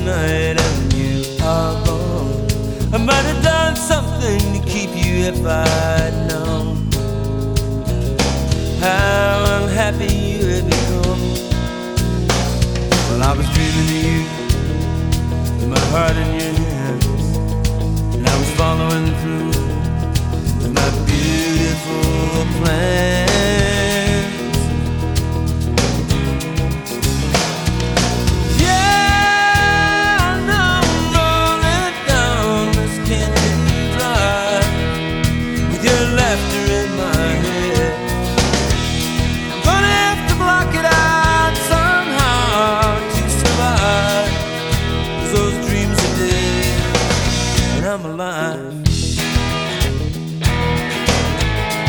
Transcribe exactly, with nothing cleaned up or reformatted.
night and you are gone. I might have done something to keep you if I'd known.